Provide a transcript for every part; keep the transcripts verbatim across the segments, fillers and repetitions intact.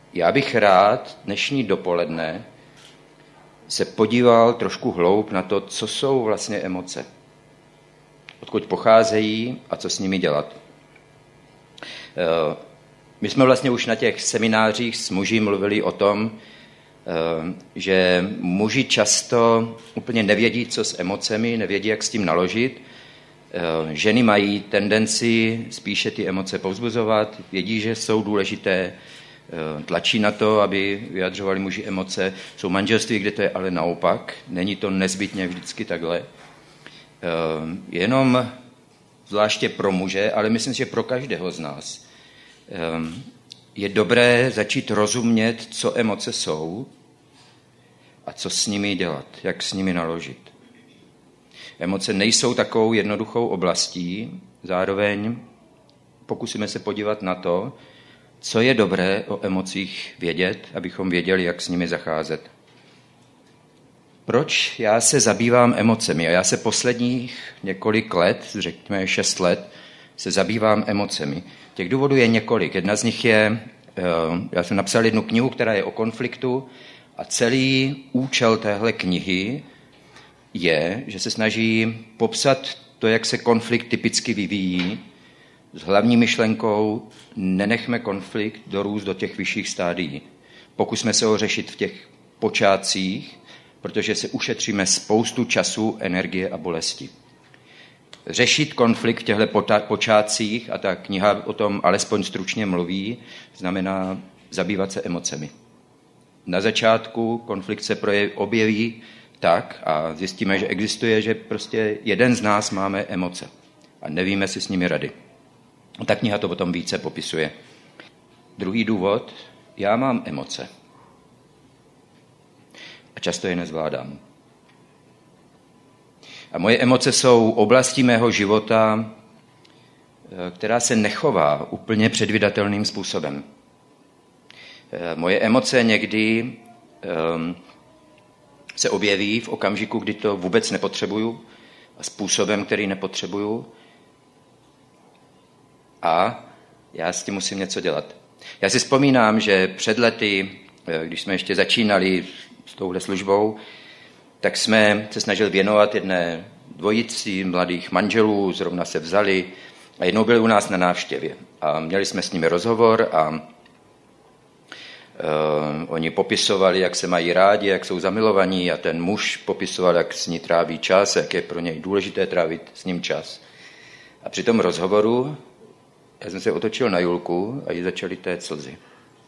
já bych rád dnešní dopoledne se podíval trošku hloub na to, co jsou vlastně emoce. Odkud pocházejí a co s nimi dělat. My jsme vlastně už na těch seminářích s muži mluvili o tom, že muži často úplně nevědí, co s emocemi, nevědí, jak s tím naložit. Ženy mají tendenci spíše ty emoce povzbuzovat, vědí, že jsou důležité, tlačí na to, aby vyjadřovali muži emoce. Jsou manželství, kde to je ale naopak, není to nezbytně vždycky takhle. Jenom zvláště pro muže, ale myslím, že pro každého z nás je dobré začít rozumět, co emoce jsou a co s nimi dělat, jak s nimi naložit. Emoce nejsou takovou jednoduchou oblastí, zároveň pokusíme se podívat na to, co je dobré o emocích vědět, abychom věděli, jak s nimi zacházet. Proč já se zabývám emocemi? A já se posledních několik let, řekněme šest let, se zabývám emocemi. Těch důvodů je několik. Jedna z nich je, já jsem napsal jednu knihu, která je o konfliktu a celý účel téhle knihy je, že se snaží popsat to, jak se konflikt typicky vyvíjí, s hlavní myšlenkou nenechme konflikt dorůst do těch vyšších stádií. Pokusme se ho řešit v těch počátcích, protože se ušetříme spoustu času, energie a bolesti. Řešit konflikt v těchto počátcích, a ta kniha o tom alespoň stručně mluví, znamená zabývat se emocemi. Na začátku konflikt se objeví tak a zjistíme, že existuje, že prostě jeden z nás máme emoce a nevíme si s nimi rady. Ta kniha to potom více popisuje. Druhý důvod, já mám emoce. A často je nezvládám. A moje emoce jsou oblastí mého života, která se nechová úplně předvídatelným způsobem. Moje emoce někdy um, se objeví v okamžiku, kdy to vůbec nepotřebuju a způsobem, který nepotřebuju. A já s tím musím něco dělat. Já si vzpomínám, že před lety, když jsme ještě začínali s touhle službou, tak jsme se snažili věnovat jedné dvojici mladých manželů, zrovna se vzali a jednou byli u nás na návštěvě. A měli jsme s nimi rozhovor a uh, oni popisovali, jak se mají rádi, jak jsou zamilovaní a ten muž popisoval, jak s ní tráví čas, jak je pro něj důležité trávit s ním čas. A při tom rozhovoru já jsem se otočil na Julku a jí začaly tét slzy.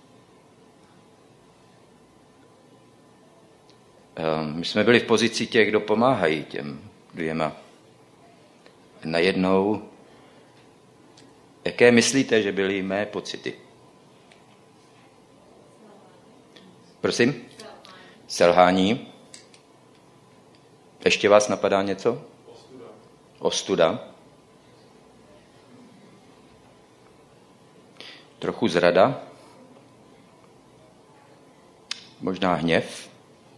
My jsme byli v pozici těch, kdo pomáhají těm dvěma. Najednou, jaké myslíte, že byly mé pocity? Prosím? Selhání. Ještě vás napadá něco? Ostuda. Ostuda. Trochu zrada. Možná hněv.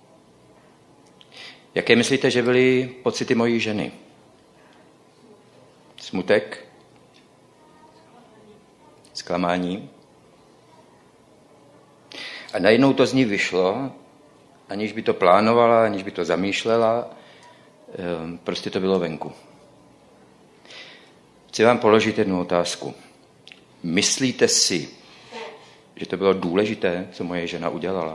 Jaké myslíte, že byly pocity mojí ženy? Smutek? Zklamání? A najednou to z ní vyšlo, aniž by to plánovala, aniž by to zamýšlela, prostě to bylo venku. Chci vám položit jednu otázku. Myslíte si, že to bylo důležité, co moje žena udělala?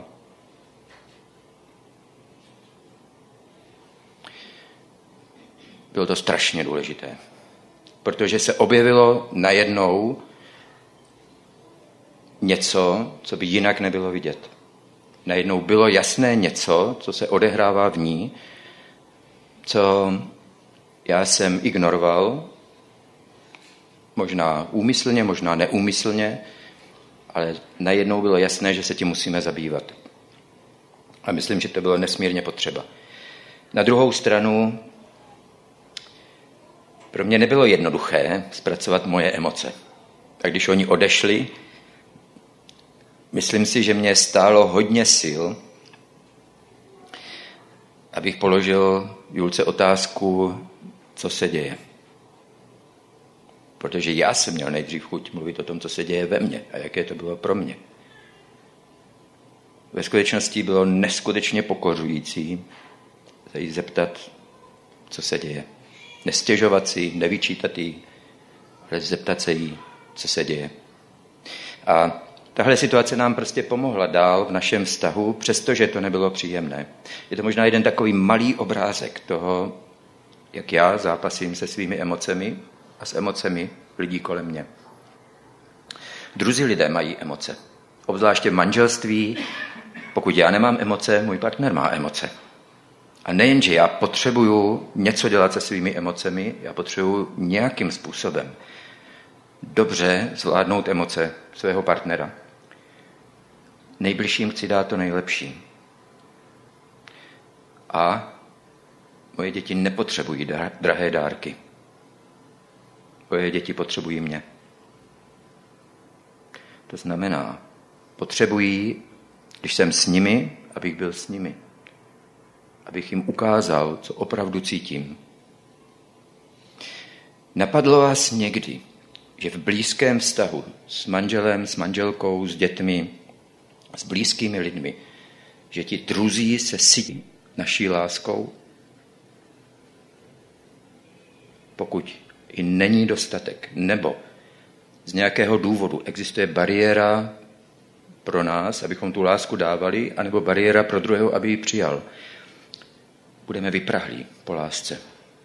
Bylo to strašně důležité, protože se objevilo najednou něco, co by jinak nebylo vidět. Najednou bylo jasné něco, co se odehrává v ní, co já jsem ignoroval, možná úmyslně, možná neúmyslně, ale najednou bylo jasné, že se tím musíme zabývat. A myslím, že to bylo nesmírně potřeba. Na druhou stranu, pro mě nebylo jednoduché zpracovat moje emoce. A když oni odešli, myslím si, že mě stálo hodně sil, abych položil Julce otázku, co se děje. Protože já jsem měl nejdřív chuť mluvit o tom, co se děje ve mně a jaké to bylo pro mě. ve skutečnosti bylo neskutečně pokořující se jí zeptat, co se děje. Nestěžovat si, nevyčítat jí, ale zeptat se jí, co se děje. A tahle situace nám prostě pomohla dál v našem vztahu, přestože to nebylo příjemné. Je to možná jeden takový malý obrázek toho, jak já zápasím se svými emocemi a s emocemi lidí kolem mě. Druzí lidé mají emoce. Obzvláště v manželství, pokud já nemám emoce, můj partner má emoce. A nejen, že já potřebuju něco dělat se svými emocemi, já potřebuju nějakým způsobem dobře zvládnout emoce svého partnera. Nejbližším chci dát to nejlepší. A moje děti nepotřebují drahé dárky. Moje děti potřebují mě. To znamená, potřebují, když jsem s nimi, abych byl s nimi. Abych jim ukázal, co opravdu cítím. Napadlo vás někdy, že v blízkém vztahu s manželem, s manželkou, s dětmi, s blízkými lidmi, že ti druzí se sytí naší láskou? Pokud i není dostatek, nebo z nějakého důvodu existuje bariéra pro nás, abychom tu lásku dávali, anebo bariéra pro druhého, aby ji přijal, budeme vyprahlí po lásce.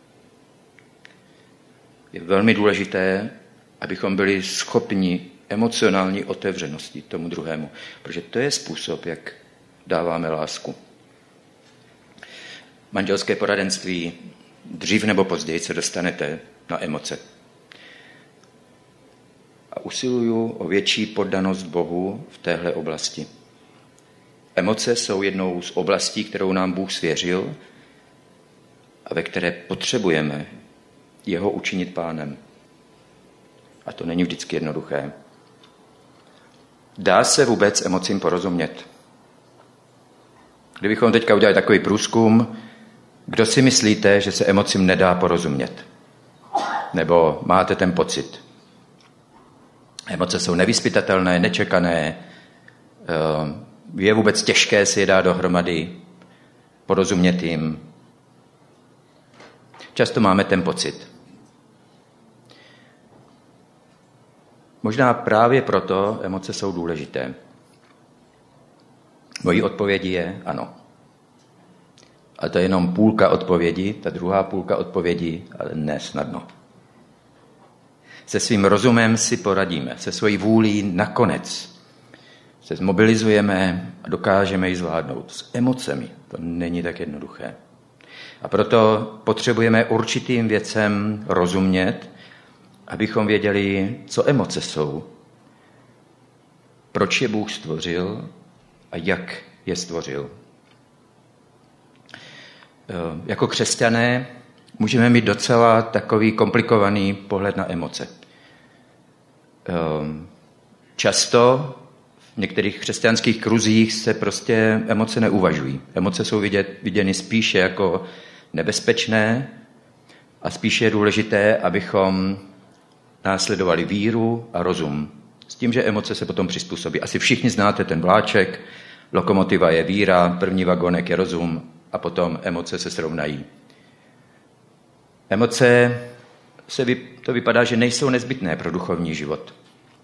Je velmi důležité, abychom byli schopni emocionální otevřenosti tomu druhému, protože to je způsob, jak dáváme lásku. Manželské poradenství dřív nebo později se dostanete na emoce. A usiluju o větší poddanost Bohu v téhle oblasti. Emoce jsou jednou z oblastí, kterou nám Bůh svěřil a ve které potřebujeme jeho učinit pánem. A to není vždycky jednoduché. Dá se vůbec emocím porozumět? Kdybychom teďka udělali takový průzkum, kdo si myslíte, že se emocím nedá porozumět? Nebo máte ten pocit? Emoce jsou nevyzpytatelné, nečekané, je vůbec těžké si je dát dohromady, porozumět jim. Často máme ten pocit. Možná právě proto emoce jsou důležité. Mojí odpovědi je ano. Ale to je jenom půlka odpovědi, ta druhá půlka odpovědi, ale ne snadno. Se svým rozumem si poradíme, se svojí vůlí nakonec se zmobilizujeme a dokážeme ji zvládnout. S emocemi to není tak jednoduché. A proto potřebujeme určitým věcem rozumět, abychom věděli, co emoce jsou, proč je Bůh stvořil a jak je stvořil. Jako křesťané můžeme mít docela takový komplikovaný pohled na emoce. Často v některých křesťanských kruzích se prostě emoce neuvažují. Emoce jsou vidět, viděny spíše jako nebezpečné a spíše je důležité, abychom následovali víru a rozum. S tím, že emoce se potom přizpůsobí. Asi všichni znáte ten vláček, lokomotiva je víra, první vagonek je rozum a potom emoce se srovnají. Emoce, se vy, to vypadá, že nejsou nezbytné pro duchovní život.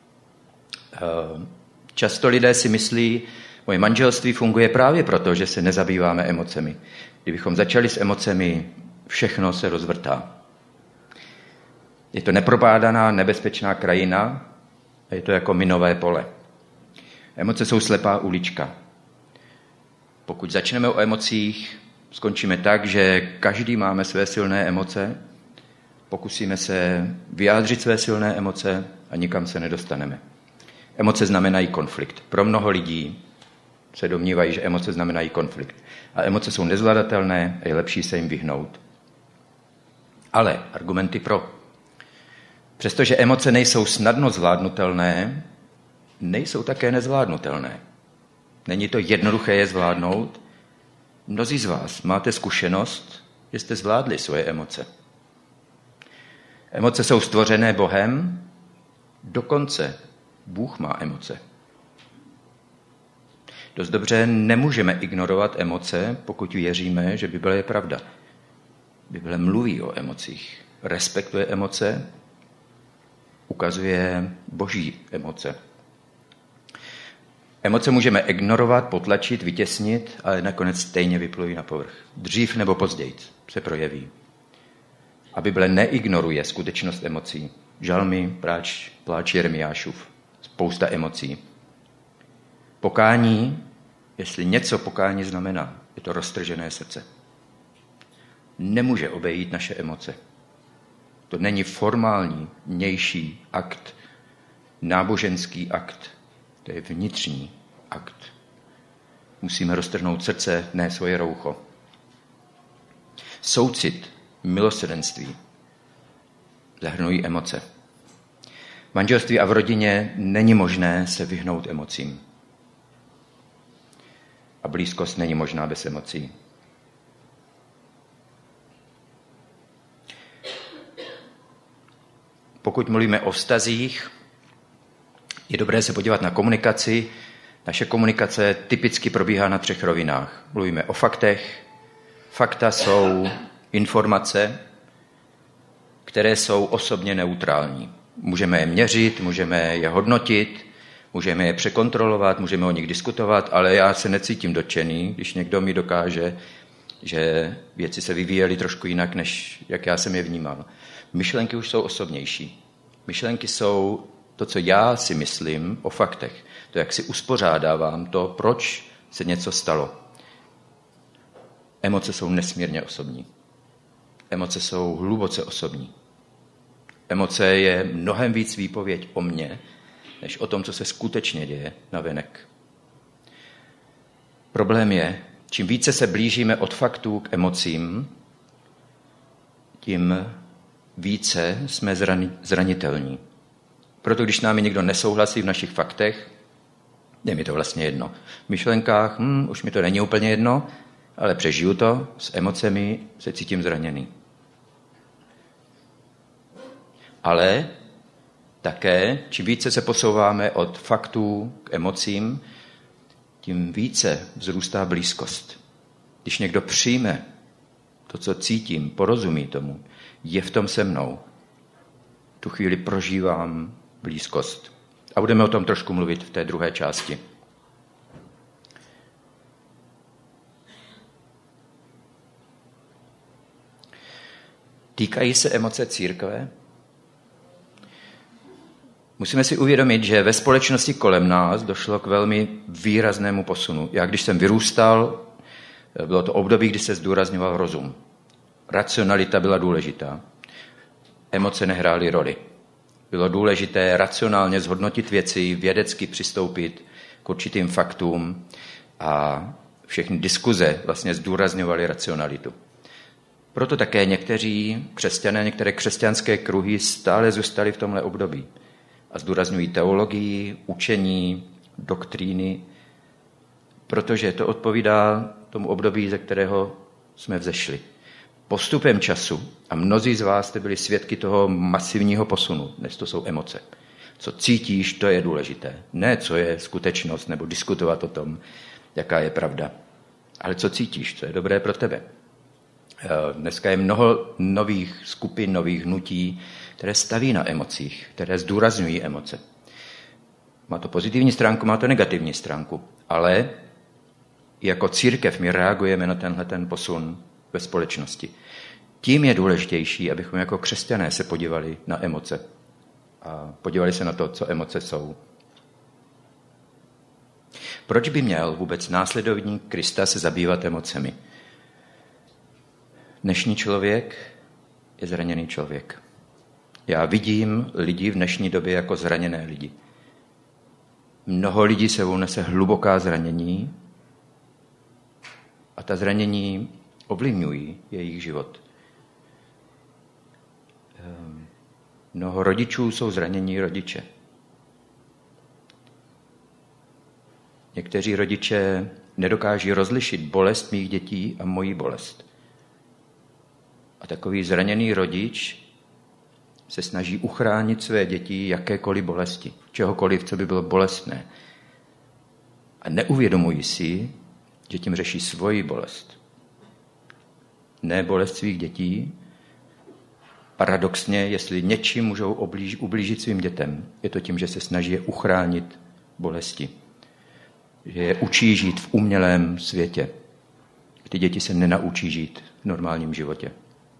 Často lidé si myslí, moje manželství funguje právě proto, že se nezabýváme emocemi. Kdybychom začali s emocemi, všechno se rozvrtá. Je to nepropádaná, nebezpečná krajina a je to jako minové pole. Emoce jsou slepá ulička. Pokud začneme o emocích, skončíme tak, že každý máme své silné emoce, pokusíme se vyjádřit své silné emoce a nikam se nedostaneme. Emoce znamenají konflikt. Pro mnoho lidí se domnívají, že emoce znamenají konflikt. A emoce jsou nezvladatelné a je lepší se jim vyhnout. Ale argumenty pro. Přestože emoce nejsou snadno zvládnutelné, nejsou také nezvládnutelné. Není to jednoduché je zvládnout. Mnozí z vás máte zkušenost, že jste zvládli svoje emoce. Emoce jsou stvořené Bohem, dokonce Bůh má emoce. Dost dobře nemůžeme ignorovat emoce, pokud věříme, že Bible je pravda. Bible mluví o emocích, respektuje emoce, ukazuje boží emoce. Emoce můžeme ignorovat, potlačit, vytěsnit, ale nakonec stejně vyplují na povrch. Dřív nebo později se projeví. A Bible neignoruje skutečnost emocí. Žalmy, pláč, pláč Jeremiášův, spousta emocí. Pokání, jestli něco pokání znamená, je to roztržené srdce. Nemůže obejít naše emoce. To není formální, vnější akt, náboženský akt. To je vnitřní akt. Musíme roztrhnout srdce, ne svoje roucho. Soucit, milosrdenství zahrnují emoce. V manželství a v rodině není možné se vyhnout emocím. A blízkost není možná bez emocí. Pokud mluvíme o vztazích, je dobré se podívat na komunikaci. Naše komunikace typicky probíhá na třech rovinách. Mluvíme o faktech. Fakta jsou informace, které jsou osobně neutrální. Můžeme je měřit, můžeme je hodnotit, můžeme je překontrolovat, můžeme o nich diskutovat, ale já se necítím dotčený, když někdo mi dokáže, že věci se vyvíjely trošku jinak, než jak já jsem je vnímal. Myšlenky už jsou osobnější. Myšlenky jsou to, co já si myslím o faktech. To, jak si uspořádávám to, proč se něco stalo. Emoce jsou nesmírně osobní. Emoce jsou hluboce osobní. Emoce je mnohem víc výpověď o mně, než o tom, co se skutečně děje navenek. Problém je, čím více se blížíme od faktů k emocím, tím více jsme zranitelní. Proto když s námi někdo nesouhlasí v našich faktech, je mi to vlastně jedno. V myšlenkách, hm, už mi to není úplně jedno, ale přežiju to, s emocemi se cítím zraněný. Ale také, čím více se posouváme od faktů k emocím, tím více vzrůstá blízkost. Když někdo přijme to, co cítím, porozumí tomu, je v tom se mnou, tu chvíli prožívám blízkost. A budeme o tom trošku mluvit v té druhé části. Týkají se emoce církve? Musíme si uvědomit, že ve společnosti kolem nás došlo k velmi výraznému posunu. Já když jsem vyrůstal, bylo to období, kdy se zdůrazňoval rozum. Racionalita byla důležitá. Emoce nehrály roli. Bylo důležité racionálně zhodnotit věci, vědecky přistoupit k určitým faktům a všechny diskuze vlastně zdůrazňovaly racionalitu. Proto také někteří křesťané, některé křesťanské kruhy stále zůstaly v tomhle období a zdůrazňují teologii, učení, doktríny, protože to odpovídá tomu období, ze kterého jsme vzešli. Postupem času, a mnozí z vás jste byli svědky toho masivního posunu, dnes to jsou emoce. Co cítíš, to je důležité. Ne, co je skutečnost, nebo diskutovat o tom, jaká je pravda. Ale co cítíš, co je dobré pro tebe. Dneska je mnoho nových skupin, nových hnutí, které staví na emocích, které zdůrazňují emoce. Má to pozitivní stránku, má to negativní stránku, ale jako církev my reagujeme na tenhle ten posun ve společnosti. Tím je důležitější, abychom jako křesťané se podívali na emoce a podívali se na to, co emoce jsou. Proč by měl vůbec následovník Krista se zabývat emocemi? Dnešní člověk je zraněný člověk. Já vidím lidi v dnešní době jako zraněné lidi. Mnoho lidí sebou nese hluboká zranění a ta zranění ovlivňují jejich život. Mnoho rodičů jsou zranění rodiče. Někteří rodiče nedokáží rozlišit bolest mých dětí a moji bolest. A takový zraněný rodič se snaží uchránit své děti jakékoliv bolesti, čehokoliv, co by bylo bolestné. a neuvědomují si, že tím řeší svoji bolest. Ne bolest svých dětí. Paradoxně, jestli něčím můžou oblíž, ublížit svým dětem, je to tím, že se snaží je uchránit bolesti. Že je učí žít v umělém světě. Ty děti se nenaučí žít v normálním životě.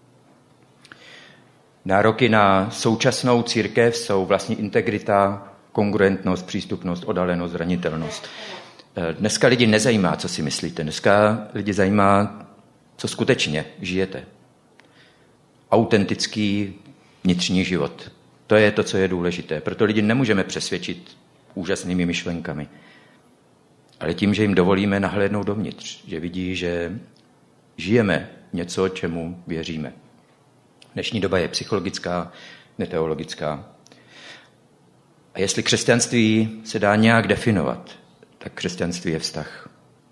Nároky na současnou církev jsou vlastní integrita, kongruentnost, přístupnost, odalenost, zranitelnost. Dneska lidi nezajímá, co si myslíte. Dneska lidi zajímá, co skutečně žijete. Autentický vnitřní život. To je to, co je důležité. Proto lidi nemůžeme přesvědčit úžasnými myšlenkami. Ale tím, že jim dovolíme nahlédnout dovnitř. Že vidí, že žijeme něco, čemu věříme. Dnešní doba je psychologická, neteologická. A jestli křesťanství se dá nějak definovat, tak křesťanství je vztah.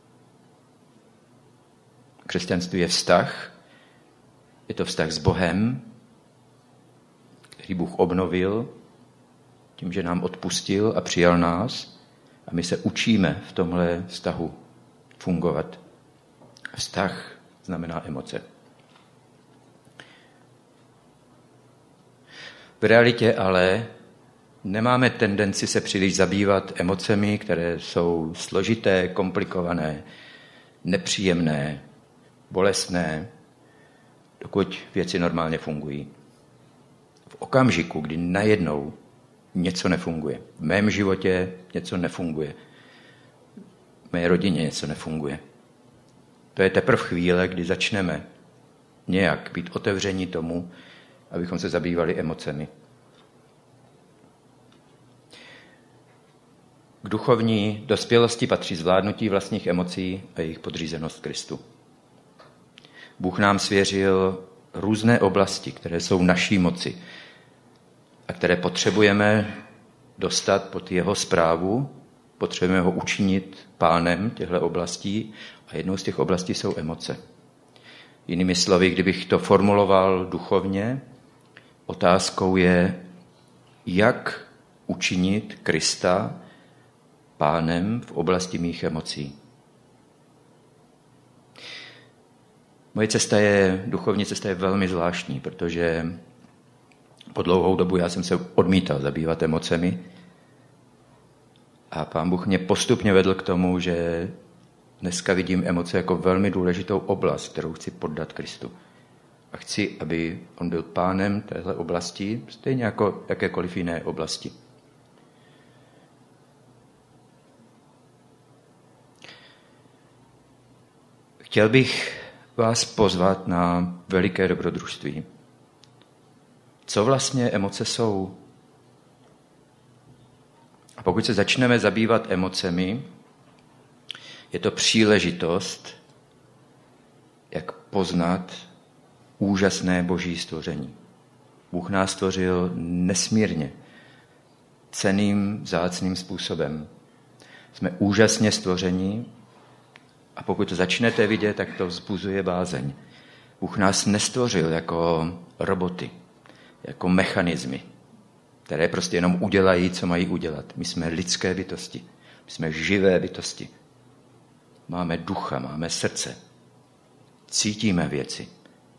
Křesťanství je vztah, je to vztah s Bohem, který Bůh obnovil tím, že nám odpustil a přijal nás a my se učíme v tomhle vztahu fungovat. Vztah znamená emoce. V realitě ale nemáme tendenci se příliš zabývat emocemi, které jsou složité, komplikované, nepříjemné, bolestné, dokud věci normálně fungují. V okamžiku, kdy najednou něco nefunguje, v mém životě něco nefunguje, v mé rodině něco nefunguje, to je teprve chvíle, kdy začneme nějak být otevření tomu, abychom se zabývali emocemi. K duchovní dospělosti patří zvládnutí vlastních emocí a jejich podřízenost Kristu. Bůh nám svěřil různé oblasti, které jsou v naší moci a které potřebujeme dostat pod jeho správu, potřebujeme ho učinit pánem těchto oblastí a jednou z těch oblastí jsou emoce. Jinými slovy, kdybych to formuloval duchovně, otázkou je, jak učinit Krista pánem v oblasti mých emocí. Moje cesta je, duchovní cesta je velmi zvláštní, protože po dlouhou dobu já jsem se odmítal zabývat emocemi a Pán Bůh mě postupně vedl k tomu, že dneska vidím emoce jako velmi důležitou oblast, kterou chci poddat Kristu. A chci, aby on byl pánem téhle oblasti, stejně jako jakékoliv jiné oblasti. Chtěl bych vás pozvat na veliké dobrodružství. Co vlastně emoce jsou? A pokud se začneme zabývat emocemi, je to příležitost, jak poznat úžasné boží stvoření. Bůh nás stvořil nesmírně, cenným, vzácným způsobem. Jsme úžasně stvoření a pokud to začnete vidět, tak to vzbuzuje bázeň. Bůh nás nestvořil jako roboty, jako mechanismy, které prostě jenom udělají, co mají udělat. My jsme lidské bytosti, my jsme živé bytosti. Máme ducha, máme srdce, cítíme věci.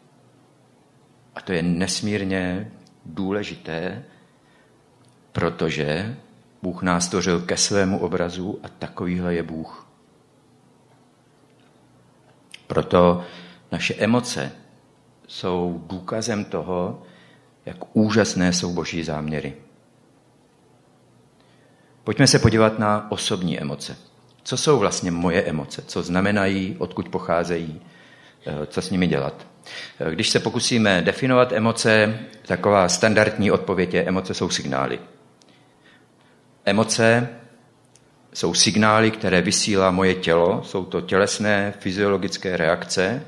A to je nesmírně důležité, protože Bůh nás stvořil ke svému obrazu a takovýhle je Bůh. Proto naše emoce jsou důkazem toho, jak úžasné jsou boží záměry. Pojďme se podívat na osobní emoce. Co jsou vlastně moje emoce? Co znamenají, odkud pocházejí, co s nimi dělat? Když se pokusíme definovat emoce, taková standardní odpověď je, emoce jsou signály. Emoce jsou signály, které vysílá moje tělo, jsou to tělesné fyziologické reakce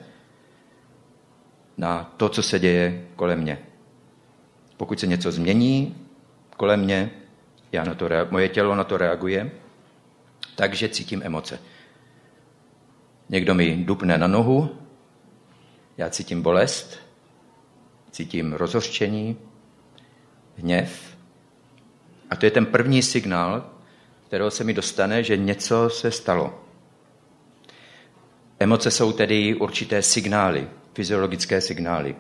na to, co se děje kolem mě. Pokud se něco změní kolem mě, já na to rea- moje tělo na to reaguje, takže cítím emoce. Někdo mi dupne na nohu, já cítím bolest, cítím rozhořčení, hněv. A to je ten první signál, kterého se mi dostane, že něco se stalo. Emoce jsou tedy určité signály, fyziologické signály.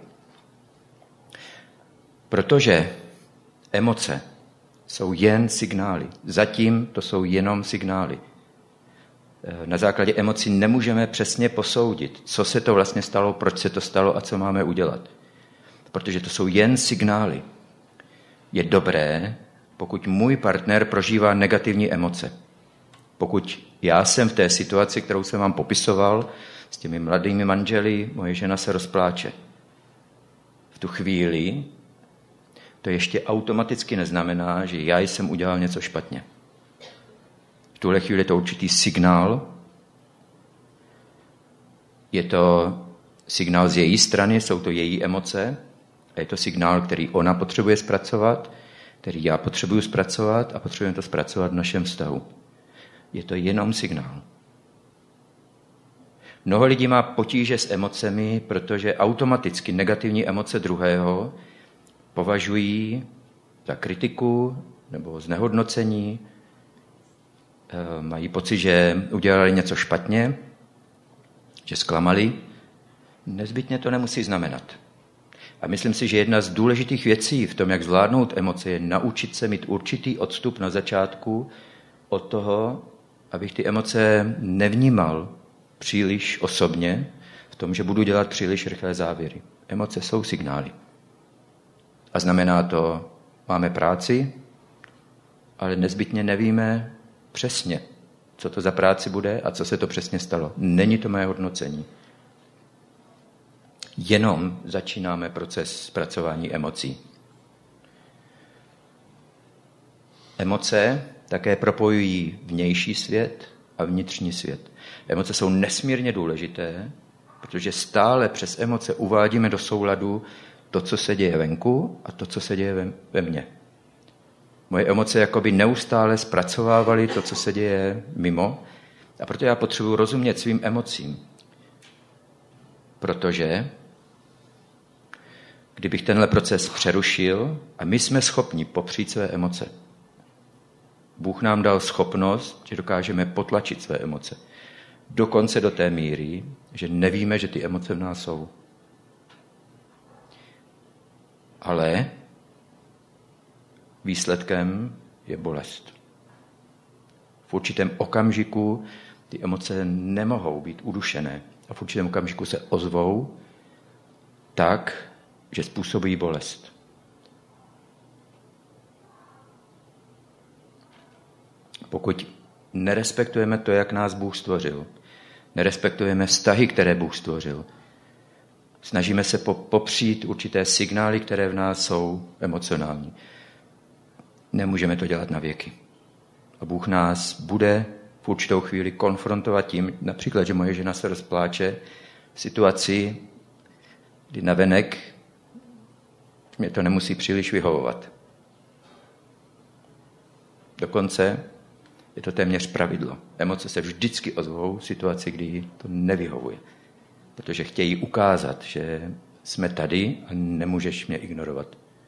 Protože emoce jsou jen signály. Zatím to jsou jenom signály. Na základě emocí nemůžeme přesně posoudit, co se to vlastně stalo, proč se to stalo a co máme udělat. Protože to jsou jen signály. Je dobré, pokud můj partner prožívá negativní emoce. Pokud já jsem v té situaci, kterou jsem vám popisoval, s těmi mladými manželi, moje žena se rozpláče. V tu chvíli to ještě automaticky neznamená, že já jsem udělal něco špatně. V tuhle chvíli je to určitý signál. Je to signál z její strany, jsou to její emoce. A je to signál, který ona potřebuje zpracovat, který já potřebuji zpracovat a potřebujeme to zpracovat v našem vztahu. Je to jenom signál. Mnoho lidí má potíže s emocemi, protože automaticky negativní emoce druhého považují za kritiku nebo znehodnocení, mají pocit, že udělali něco špatně, že zklamali. Nezbytně to nemusí znamenat. A myslím si, že jedna z důležitých věcí v tom, jak zvládnout emoce, je naučit se mít určitý odstup na začátku od toho, abych ty emoce nevnímal příliš osobně, v tom, že budu dělat příliš rychlé závěry. Emoce jsou signály. A znamená to, máme práci, ale nezbytně nevíme přesně, co to za práci bude a co se to přesně stalo. Není to mé hodnocení. Jenom začínáme proces zpracování emocí. Emoce také propojují vnější svět a vnitřní svět. Emoce jsou nesmírně důležité, protože stále přes emoce uvádíme do souladu to, co se děje venku a to, co se děje ve, ve mně. Moje emoce jakoby neustále zpracovávaly to, co se děje mimo, a proto já potřebuji rozumět svým emocím. Protože kdybych tenhle proces přerušil, a my jsme schopni popřít své emoce. Bůh nám dal schopnost, že dokážeme potlačit své emoce. Dokonce do té míry, že nevíme, že ty emoce v nás jsou. Ale výsledkem je bolest. V určitém okamžiku ty emoce nemohou být udušené a v určitém okamžiku se ozvou tak, že způsobí bolest. Pokud nerespektujeme to, jak nás Bůh stvořil, nerespektujeme vztahy, které Bůh stvořil, snažíme se popřít určité signály, které v nás jsou emocionální. Nemůžeme to dělat na věky. A Bůh nás bude v určitou chvíli konfrontovat tím, například, že moje žena se rozpláče v situaci, kdy navenek mě to nemusí příliš vyhovovat. Dokonce je to téměř pravidlo. Emoce se vždycky ozvou v situaci, kdy to nevyhovuje. Protože chtějí ukázat, že jsme tady a nemůžeš mě ignorovat.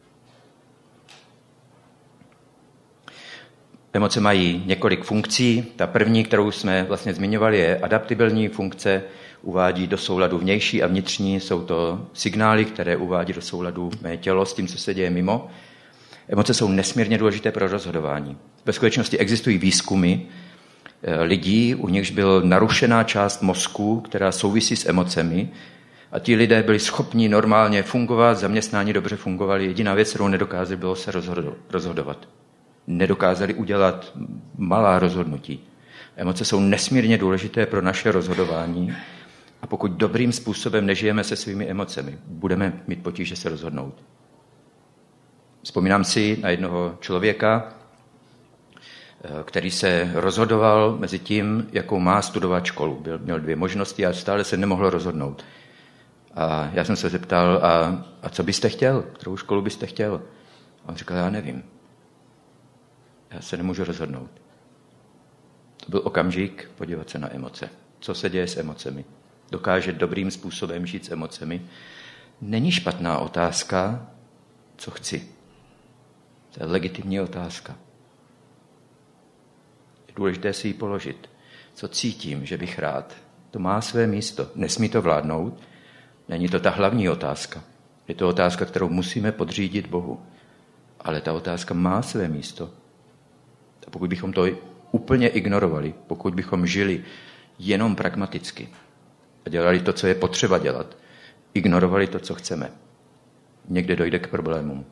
Emoce mají několik funkcí. Ta první, kterou jsme vlastně zmiňovali, je adaptibilní funkce, uvádí do souladu vnější a vnitřní. Jsou to signály, které uvádí do souladu mé tělo s tím, co se děje mimo. Emoce jsou nesmírně důležité pro rozhodování. Ve skutečnosti existují výzkumy lidí, u nichž byla narušená část mozku, která souvisí s emocemi, a ti lidé byli schopni normálně fungovat, zaměstnání dobře fungovali. Jediná věc, kterou nedokázali, bylo se rozhodovat. Nedokázali udělat malá rozhodnutí. Emoce jsou nesmírně důležité pro naše rozhodování a pokud dobrým způsobem nežijeme se svými emocemi, budeme mít potíže se rozhodnout. Vzpomínám si na jednoho člověka, který se rozhodoval mezi tím, jakou má studovat školu. Byl, měl dvě možnosti a stále se nemohl rozhodnout. A já jsem se zeptal, a, a co byste chtěl? Kterou školu byste chtěl? A on říkal, já nevím. Já se nemůžu rozhodnout. To byl okamžik podívat se na emoce. Co se děje s emocemi? Dokáže dobrým způsobem žít s emocemi? Není špatná otázka, co chci. To je legitimní otázka. Je důležité si ji položit. Co cítím, že bych rád? To má své místo. Nesmí to vládnout. Není to ta hlavní otázka. Je to otázka, kterou musíme podřídit Bohu. Ale ta otázka má své místo. A pokud bychom to úplně ignorovali, pokud bychom žili jenom pragmaticky a dělali to, co je potřeba dělat, ignorovali to, co chceme, někde dojde k problémům.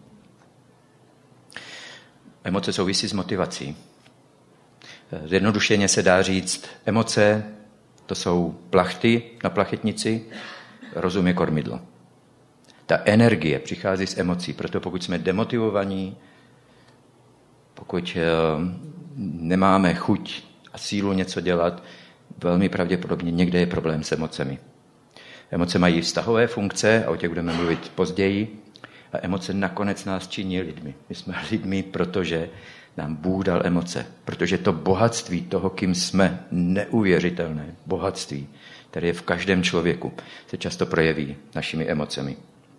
Emoce souvisí s motivací. Zjednodušeně se dá říct, emoce to jsou plachty na plachetnici, rozum je kormidlo. Ta energie přichází z emocí, proto pokud jsme demotivovaní, pokud nemáme chuť a sílu něco dělat, velmi pravděpodobně někde je problém s emocemi. Emoce mají vztahové funkce, a o těch budeme mluvit později, a emoce nakonec nás činí lidmi. My jsme lidmi, protože nám Bůh dal emoce, protože to bohatství toho, kým jsme, neuvěřitelné bohatství, které je v každém člověku, se často projeví našimi emocemi.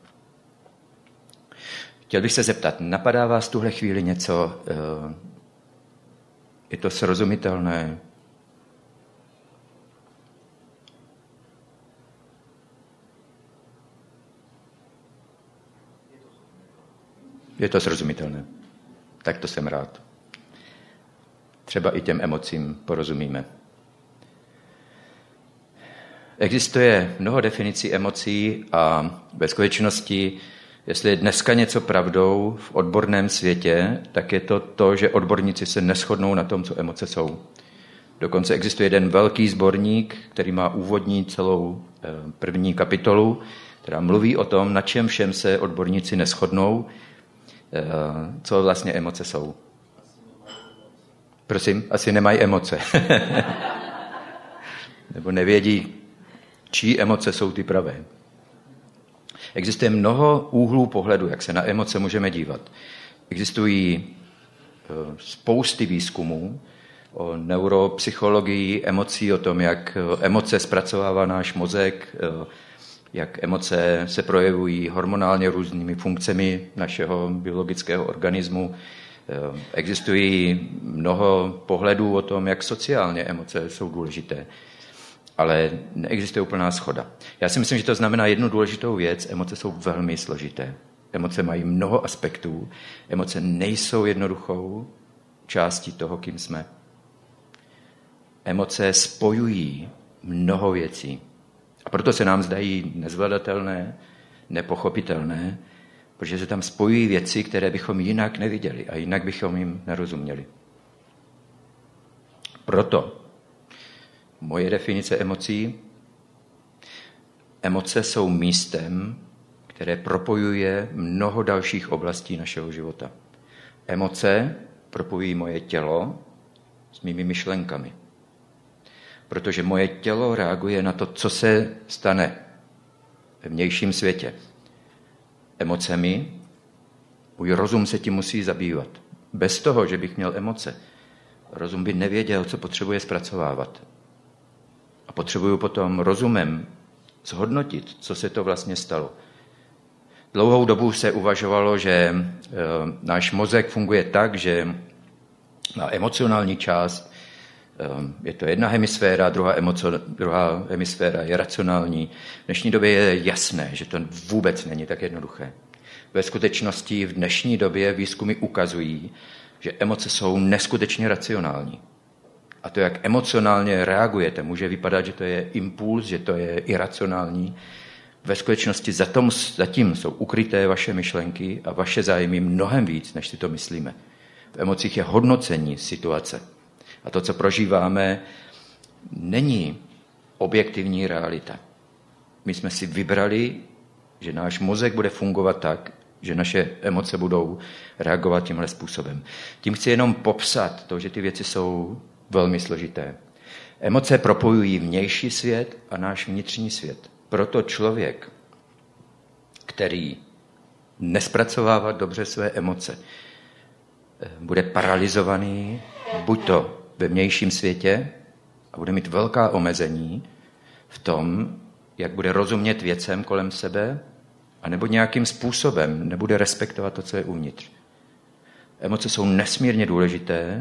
Chtěl bych se zeptat, napadá vás v tuhle chvíli něco, je to srozumitelné? Je to srozumitelné. Tak to jsem rád. Třeba i těm emocím porozumíme. Existuje mnoho definicí emocí a ve skutečnosti, jestli je dneska něco pravdou v odborném světě, tak je to to, že odborníci se neshodnou na tom, co emoce jsou. Dokonce existuje jeden velký sborník, který má úvodní celou první kapitolu, která mluví o tom, na čem všem se odborníci neshodnou, co vlastně emoce jsou. Prosím, asi nemají emoce. Nebo nevědí, čí emoce jsou ty pravé. Existuje mnoho úhlů pohledu, jak se na emoce můžeme dívat. Existují spousty výzkumů o neuropsychologii emocí, o tom, jak emoce zpracovává náš mozek, jak emoce se projevují hormonálně různými funkcemi našeho biologického organismu. Existují mnoho pohledů o tom, jak sociálně emoce jsou důležité, ale neexistuje úplná shoda. Já si myslím, že to znamená jednu důležitou věc. Emoce jsou velmi složité. Emoce mají mnoho aspektů. Emoce nejsou jednoduchou částí toho, kým jsme. Emoce spojují mnoho věcí. A proto se nám zdají nezvladatelné, nepochopitelné, protože se tam spojují věci, které bychom jinak neviděli a jinak bychom jim nerozuměli. Proto moje definice emocí, emoce jsou místem, které propojuje mnoho dalších oblastí našeho života. Emoce propojují moje tělo s mými myšlenkami. Protože moje tělo reaguje na to, co se stane ve vnějším světě. Emocemi, můj rozum se tím musí zabývat. Bez toho, že bych měl emoce, rozum by nevěděl, co potřebuje zpracovávat. A potřebuju potom rozumem zhodnotit, co se to vlastně stalo. Dlouhou dobu se uvažovalo, že e, náš mozek funguje tak, že na emocionální část je to jedna hemisféra, druhá, emoco, druhá hemisféra je racionální. V dnešní době je jasné, že to vůbec není tak jednoduché. Ve skutečnosti v dnešní době výzkumy ukazují, že emoce jsou neskutečně racionální. A to, jak emocionálně reagujete, může vypadat, že to je impuls, že to je iracionální. Ve skutečnosti zatím, zatím jsou ukryté vaše myšlenky a vaše zájmy mnohem víc, než si to myslíme. V emocích je hodnocení situace. A to, co prožíváme, není objektivní realita. My jsme si vybrali, že náš mozek bude fungovat tak, že naše emoce budou reagovat tímhle způsobem. Tím chci jenom popsat to, že ty věci jsou velmi složité. Emoce propojují vnější svět a náš vnitřní svět. Proto člověk, který nespracovává dobře své emoce, bude paralyzovaný buď to ve vnějším světě a bude mít velká omezení v tom, jak bude rozumět věcem kolem sebe, anebo nějakým způsobem nebude respektovat to, co je uvnitř. Emoce jsou nesmírně důležité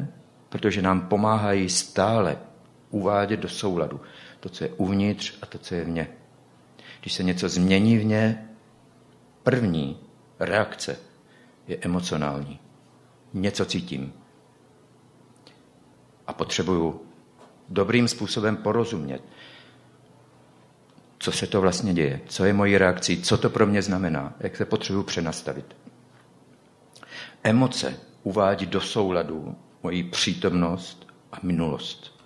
protože nám pomáhají stále uvádět do souladu to, co je uvnitř a to, co je vně. Když se něco změní vně, první reakce je emocionální. Něco cítím. A potřebuju dobrým způsobem porozumět, co se to vlastně děje, co je mojí reakcí, co to pro mě znamená, jak se potřebuju přenastavit. Emoce uvádí do souladu moji přítomnost a minulost.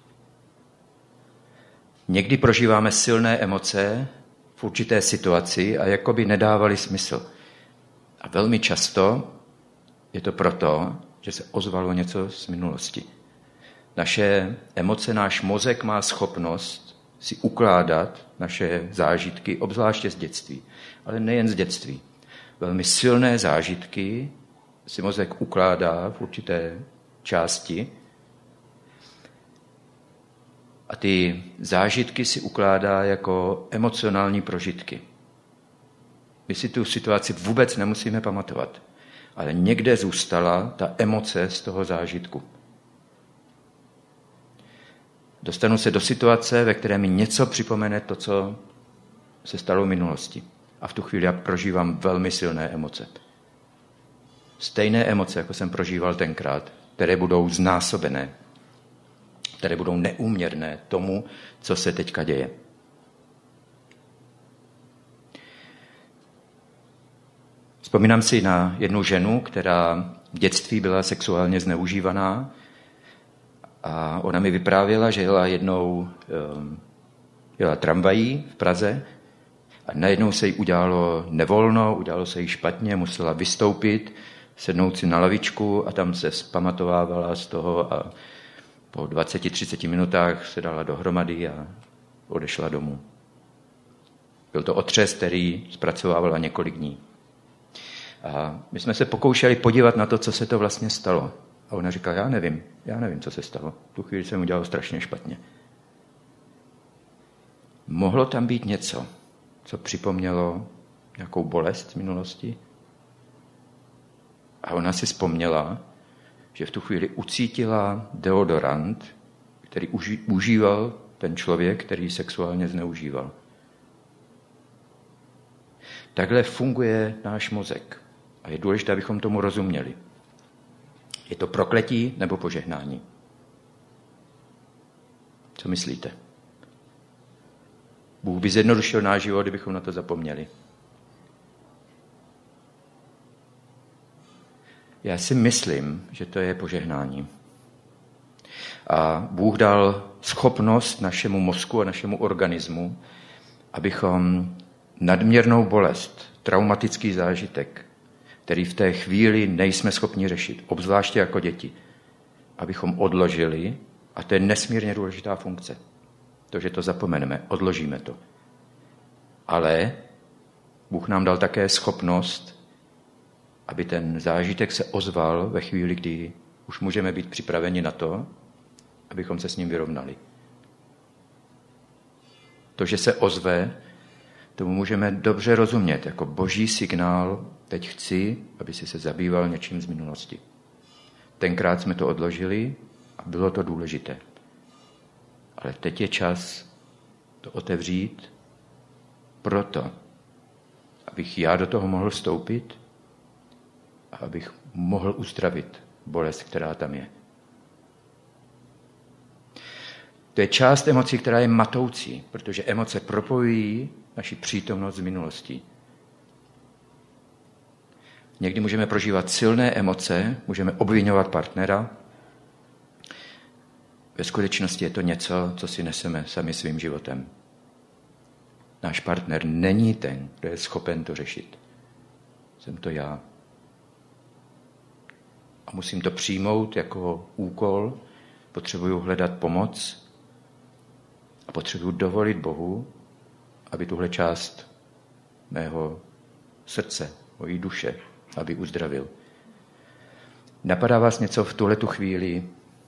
Někdy prožíváme silné emoce v určité situaci a jakoby nedávaly smysl. A velmi často je to proto, že se ozvalo něco z minulosti. Naše emoce, náš mozek má schopnost si ukládat naše zážitky, obzvláště z dětství, ale nejen z dětství. Velmi silné zážitky si mozek ukládá v určité části a ty zážitky si ukládá jako emocionální prožitky. My si tu situaci vůbec nemusíme pamatovat, ale někde zůstala ta emoce z toho zážitku. Dostanu se do situace, ve které mi něco připomene to, co se stalo v minulosti. A v tu chvíli já prožívám velmi silné emoce. Stejné emoce, jako jsem prožíval tenkrát, které budou znásobené, které budou neúměrné tomu, co se teďka děje. Vzpomínám si na jednu ženu, která v dětství byla sexuálně zneužívaná a ona mi vyprávěla, že jela jednou jela tramvají v Praze a najednou se jí udělalo nevolno, udělalo se jí špatně, musela vystoupit, sednout si na lavičku a tam se vzpamatovávala z toho a po dvaceti třiceti minutách se dala dohromady a odešla domů. Byl to otřes, který zpracovávala několik dní. A my jsme se pokoušeli podívat na to, co se to vlastně stalo. A ona říkala, já nevím, já nevím, co se stalo. V tu chvíli jsem udělal strašně špatně. Mohlo tam být něco, co připomnělo nějakou bolest z minulosti? A ona si vzpomněla, že v tu chvíli ucítila deodorant, který uži, užíval ten člověk, který sexuálně zneužíval. Takhle funguje náš mozek. A je důležité, abychom tomu rozuměli. Je to prokletí nebo požehnání? Co myslíte? Bůh by zjednodušil náš život, kdybychom na to zapomněli. Já si myslím, že to je požehnání. A Bůh dal schopnost našemu mozku a našemu organismu, abychom nadměrnou bolest, traumatický zážitek, který v té chvíli nejsme schopni řešit, obzvláště jako děti, abychom odložili, a to je nesmírně důležitá funkce. To, že to zapomeneme, odložíme to. Ale Bůh nám dal také schopnost, aby ten zážitek se ozval ve chvíli, kdy už můžeme být připraveni na to, abychom se s ním vyrovnali. To, že se ozve, tomu můžeme dobře rozumět jako boží signál, teď chci, aby si se zabýval něčím z minulosti. Tenkrát jsme to odložili a bylo to důležité. Ale teď je čas to otevřít proto, abych já do toho mohl vstoupit a abych mohl uzdravit bolest, která tam je. To je část emocí, která je matoucí, protože emoce propojují naši přítomnost z minulosti. Někdy můžeme prožívat silné emoce, můžeme obvinovat partnera. Ve skutečnosti je to něco, co si neseme sami svým životem. Náš partner není ten, kdo je schopen to řešit. Jsem to já. A musím to přijmout jako úkol, potřebuju hledat pomoc a potřebuju dovolit Bohu, aby tuhle část mého srdce, mojí duše, aby uzdravil. Napadá vás něco v tuhletu chvíli?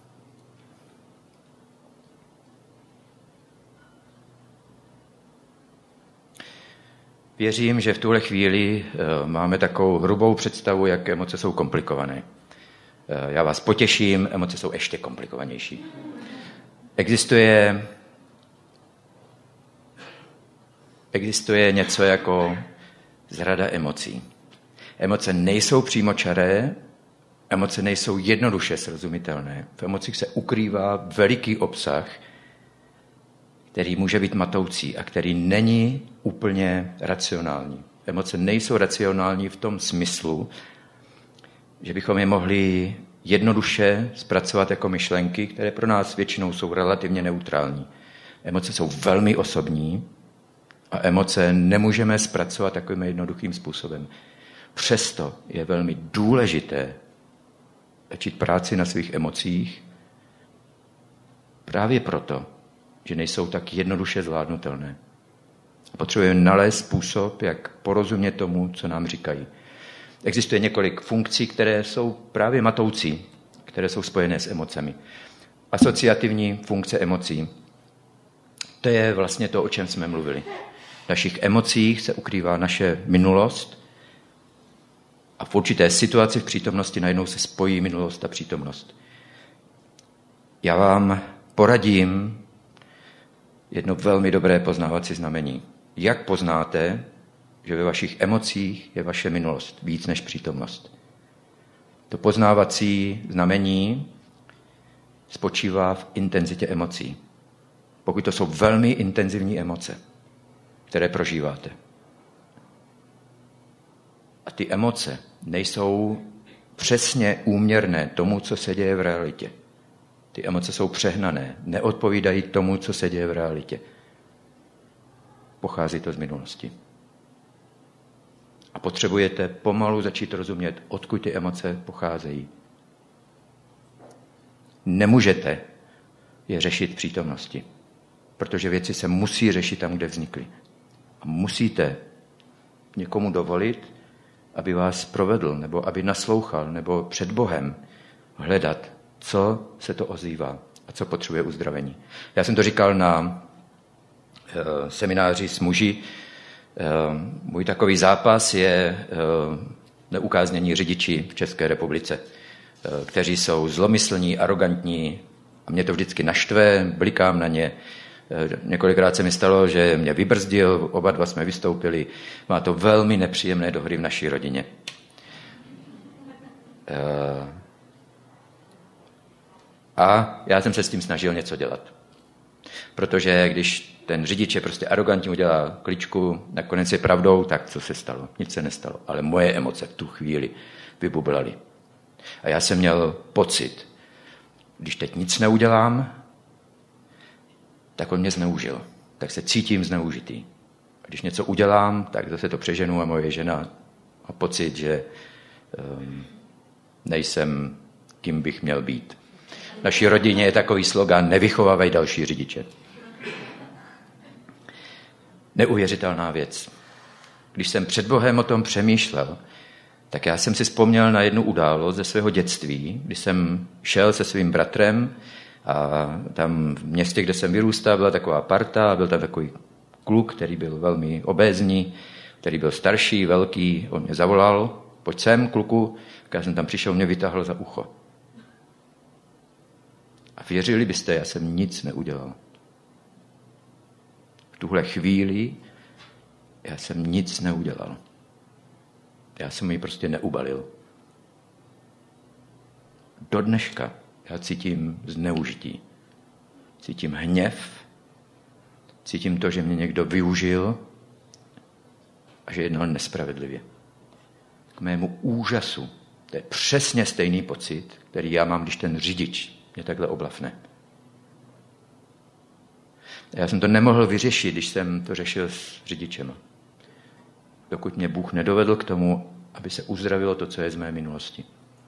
Věřím, že v tuhle chvíli máme takovou hrubou představu, jak emoce jsou komplikované. já vás potěším, emoce jsou ještě komplikovanější. Existuje, existuje něco jako zrada emocí. Emoce nejsou přímočaré, emoce nejsou jednoduše srozumitelné. V emocích se ukrývá veliký obsah, který může být matoucí a který není úplně racionální. Emoce nejsou racionální v tom smyslu, že bychom je mohli jednoduše zpracovat jako myšlenky, které pro nás většinou jsou relativně neutrální. Emoce jsou velmi osobní a emoce nemůžeme zpracovat takovým jednoduchým způsobem. Přesto je velmi důležité začít práci na svých emocích právě proto, že nejsou tak jednoduše zvládnutelné. Potřebujeme nalézt způsob, jak porozumět tomu, co nám říkají. Existuje několik funkcí, které jsou právě matoucí, které jsou spojené s emocemi. Asociativní funkce emocí. To je vlastně to, o čem jsme mluvili. V našich emocích se ukrývá naše minulost a v určité situaci v přítomnosti najednou se spojí minulost a přítomnost. Já vám poradím jedno velmi dobré poznávací znamení. Jak poznáte, že ve vašich emocích je vaše minulost víc než přítomnost? To poznávací znamení spočívá v intenzitě emocí. Pokud to jsou velmi intenzivní emoce, které prožíváte. A ty emoce nejsou přesně úměrné tomu, co se děje v realitě. Ty emoce jsou přehnané, neodpovídají tomu, co se děje v realitě. Pochází to z minulosti. A potřebujete pomalu začít rozumět, odkud ty emoce pocházejí. Nemůžete je řešit v přítomnosti, protože věci se musí řešit tam, kde vznikly. A musíte někomu dovolit, aby vás provedl, nebo aby naslouchal, nebo před Bohem hledat, co se to ozývá a co potřebuje uzdravení. Já jsem to říkal na e, semináři s muži. E, můj takový zápas je e, neukáznění řidiči v České republice, e, kteří jsou zlomyslní, arrogantní a mě to vždycky naštve, blikám na ně. E, několikrát se mi stalo, že mě vybrzdil, oba dva jsme vystoupili. Má to velmi nepříjemné dohry v naší rodině. E, A já jsem se s tím snažil něco dělat. Protože když ten řidič je prostě arrogantní, udělá kličku, nakonec je pravdou, tak co se stalo? Nic se nestalo. Ale moje emoce v tu chvíli vybublaly. A já jsem měl pocit, když teď nic neudělám, tak on mě zneužil. Tak se cítím zneužitý. A když něco udělám, tak zase to přeženu a moje žena má pocit, že um, nejsem, kým bych měl být. V naší rodině je takový slogan: nevychovávají další řidiče. Neuvěřitelná věc. Když jsem před Bohem o tom přemýšlel, tak já jsem si vzpomněl na jednu událost ze svého dětství, kdy jsem šel se svým bratrem a tam v městě, kde jsem vyrůstal, byla taková parta a byl tam takový kluk, který byl velmi obézní, který byl starší, velký. On mě zavolal: pojď sem, kluku. Já jsem tam přišel, mě vytáhl za ucho. A věřili byste, já jsem nic neudělal. V tuhle chvíli já jsem nic neudělal. Já jsem ji prostě neubalil. Do dneška já cítím zneužití. Cítím hněv. Cítím to, že mě někdo využil a že jednal nespravedlivě. K mému úžasu. To je přesně stejný pocit, který já mám, když ten řidič mě takhle oblafne. Já jsem to nemohl vyřešit, když jsem to řešil s řidičem. Dokud mě Bůh nedovedl k tomu, aby se uzdravilo to, co je z mé minulosti.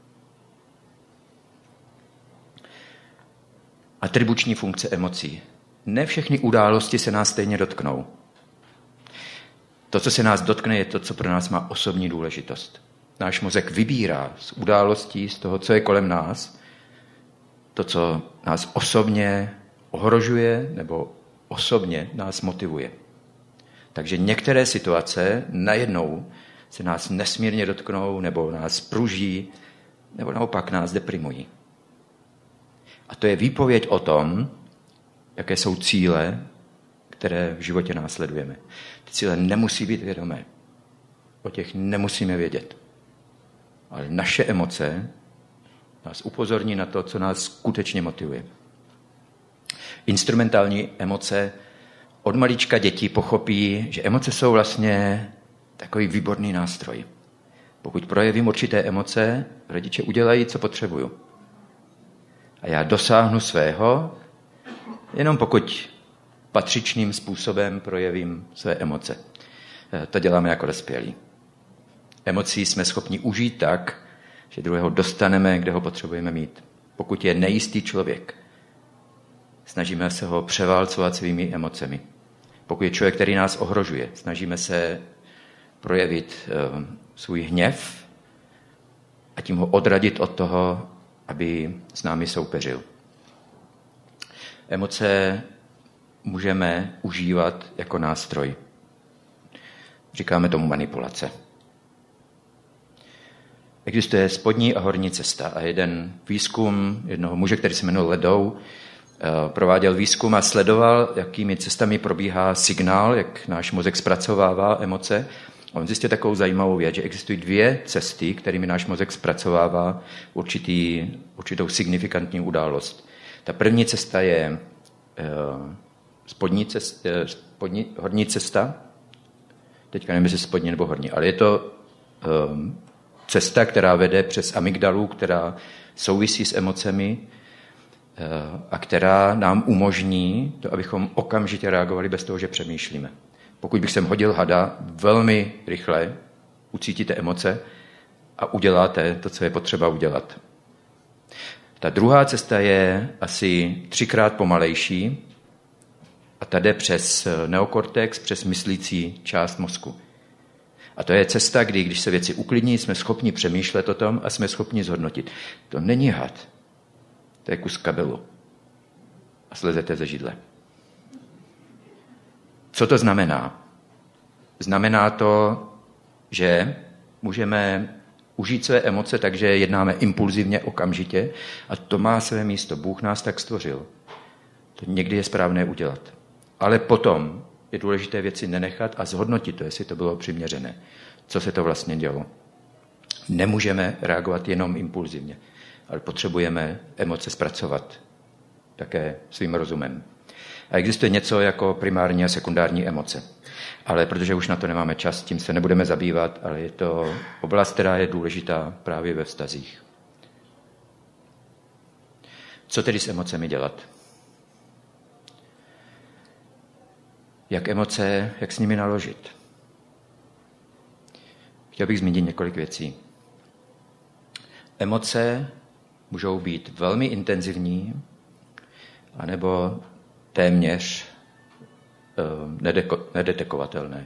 Atribuční funkce emocí. Ne všechny události se nás stejně dotknou. To, co se nás dotkne, je to, co pro nás má osobní důležitost. Náš mozek vybírá z událostí, z toho, co je kolem nás, to, co nás osobně ohrožuje nebo osobně nás motivuje. Takže některé situace najednou se nás nesmírně dotknou nebo nás pruží, nebo naopak nás deprimují. A to je výpověď o tom, jaké jsou cíle, které v životě následujeme. Ty cíle nemusí být vědomé. O těch nemusíme vědět. Ale naše emoce nás upozorní na to, co nás skutečně motivuje. Instrumentální emoce od malička děti pochopí, že emoce jsou vlastně takový výborný nástroj. Pokud projevím určité emoce, rodiče udělají, co potřebuju. A já dosáhnu svého, jenom pokud patřičným způsobem projevím své emoce. To děláme jako dospělí. Emocí jsme schopni užít tak, že druhého dostaneme, kde ho potřebujeme mít. Pokud je nejistý člověk, snažíme se ho převálcovat svými emocemi. Pokud je člověk, který nás ohrožuje, snažíme se projevit uh, svůj hněv a tím ho odradit od toho, aby s námi soupeřil. Emoce můžeme užívat jako nástroj. Říkáme tomu manipulace. Existuje spodní a horní cesta a jeden výzkum jednoho muže, který se jmenuje Ledou, prováděl výzkum a sledoval, jakými cestami probíhá signál, jak náš mozek zpracovává emoce. A on zjistil takovou zajímavou věc, že existují dvě cesty, kterými náš mozek zpracovává určitý, určitou signifikantní událost. Ta první cesta je spodní cesta, spodní, horní cesta, teďka nevím, jestli spodní nebo horní, ale je to um, cesta, která vede přes amygdalu, která souvisí s emocemi uh, a která nám umožní to, abychom okamžitě reagovali bez toho, že přemýšlíme. Pokud bych sem hodil hada, velmi rychle ucítíte emoce a uděláte to, co je potřeba udělat. Ta druhá cesta je asi třikrát pomalejší a ta jde přes neokortex, přes myslící část mozku. A to je cesta, kdy, když se věci uklidní, jsme schopni přemýšlet o tom a jsme schopni zhodnotit. To není had, to je kus kabelu. A slezete ze židle. Co to znamená? Znamená to, že můžeme užít své emoce, takže jednáme impulzivně, okamžitě a to má své místo. Bůh nás tak stvořil. To někdy je správné udělat. Ale potom je důležité věci nenechat a zhodnotit to, jestli to bylo přiměřené. Co se to vlastně dělo. Nemůžeme reagovat jenom impulzivně, ale potřebujeme emoce zpracovat také svým rozumem. A existuje něco jako primární a sekundární emoce. Ale protože už na to nemáme čas, tím se nebudeme zabývat, ale je to oblast, která je důležitá právě ve vztazích. Co tedy s emocemi dělat? Jak emoce, jak s nimi naložit? Chtěl bych zmínit několik věcí. Emoce můžou být velmi intenzivní, anebo téměř uh, nedeko, nedetekovatelné.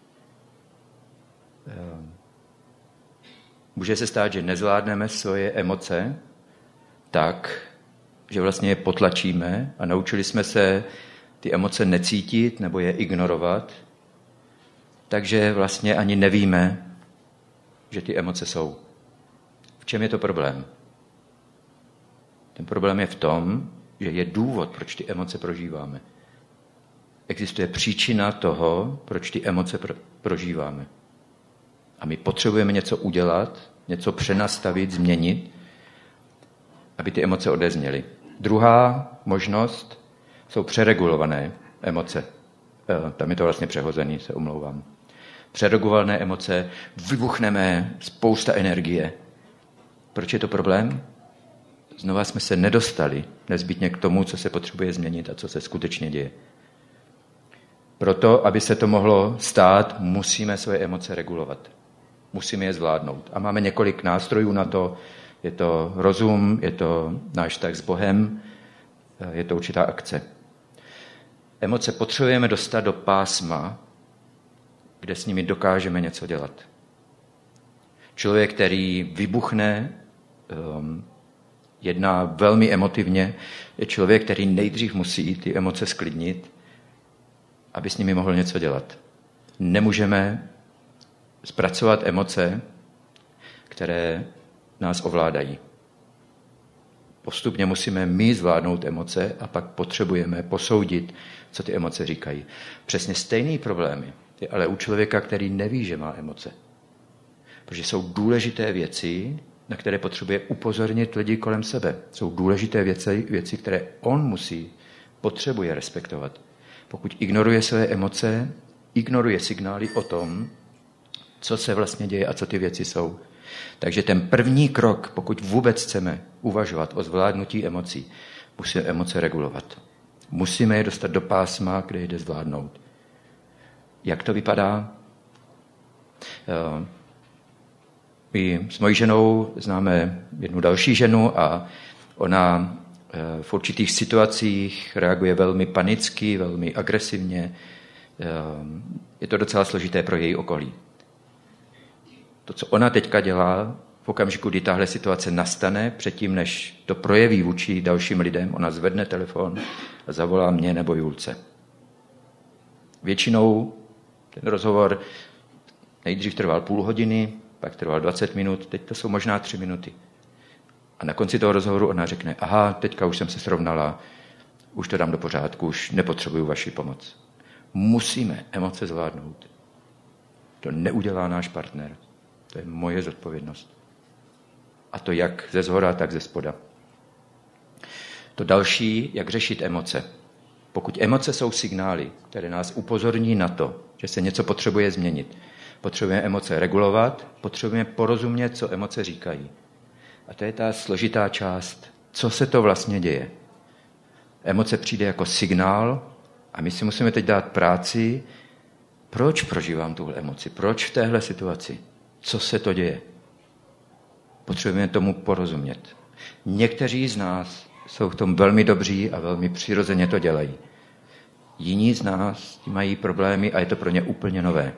Uh, může se stát, že nezvládneme svoje emoce tak, že vlastně je potlačíme a naučili jsme se ty emoce necítit nebo je ignorovat, takže vlastně ani nevíme, že ty emoce jsou. V čem je to problém? Ten problém je v tom, že je důvod, proč ty emoce prožíváme. Existuje příčina toho, proč ty emoce pro, prožíváme. A my potřebujeme něco udělat, něco přenastavit, změnit, aby ty emoce odezněly. Druhá možnost jsou přeregulované emoce. E, tam je to vlastně přehozený, se omlouvám. Přeregulované emoce, vybuchneme, spousta energie. Proč je to problém? Znova jsme se nedostali nezbytně k tomu, co se potřebuje změnit a co se skutečně děje. Proto, aby se to mohlo stát, musíme své emoce regulovat. Musíme je zvládnout. A máme několik nástrojů na to. Je to rozum, je to náš vztah s Bohem, je to určitá akce. Emoce potřebujeme dostat do pásma, kde s nimi dokážeme něco dělat. Člověk, který vybuchne, um, jedná velmi emotivně, je člověk, který nejdřív musí ty emoce sklidnit, aby s nimi mohl něco dělat. Nemůžeme zpracovat emoce, které nás ovládají. Postupně musíme my zvládnout emoce a pak potřebujeme posoudit, co ty emoce říkají. Přesně stejný problém je ale u člověka, který neví, že má emoce. Protože jsou důležité věci, na které potřebuje upozornit lidi kolem sebe. Jsou důležité věci, věci, které on musí, potřebuje respektovat. Pokud ignoruje své emoce, ignoruje signály o tom, co se vlastně děje a co ty věci jsou. Takže ten první krok, pokud vůbec chceme uvažovat o zvládnutí emocí, musíme emoce regulovat. Musíme je dostat do pásma, kde jde zvládnout. Jak to vypadá? My s mojí ženou známe jednu další ženu a ona v určitých situacích reaguje velmi panicky, velmi agresivně. Je to docela složité pro její okolí. To, co ona teďka dělá, v okamžiku, kdy tahle situace nastane, předtím, než to projeví vůči dalším lidem, ona zvedne telefon a zavolá mě nebo Julce. Většinou ten rozhovor nejdřív trval půl hodiny, pak trval dvacet minut, teď to jsou možná tři minuty. A na konci toho rozhovoru ona řekne, aha, teďka už jsem se srovnala, už to dám do pořádku, už nepotřebuju vaši pomoc. Musíme emoce zvládnout. To neudělá náš partner. To je moje zodpovědnost. A to jak ze zhora, tak ze spoda. To další, jak řešit emoce. Pokud emoce jsou signály, které nás upozorní na to, že se něco potřebuje změnit, potřebujeme emoce regulovat, potřebujeme porozumět, co emoce říkají. A to je ta složitá část, co se to vlastně děje. Emoce přijde jako signál a my si musíme teď dát práci, proč prožívám tuhle emoci, proč v téhle situaci, co se to děje. Potřebujeme tomu porozumět. Někteří z nás jsou v tom velmi dobří a velmi přirozeně to dělají. Jiní z nás mají problémy a je to pro ně úplně nové.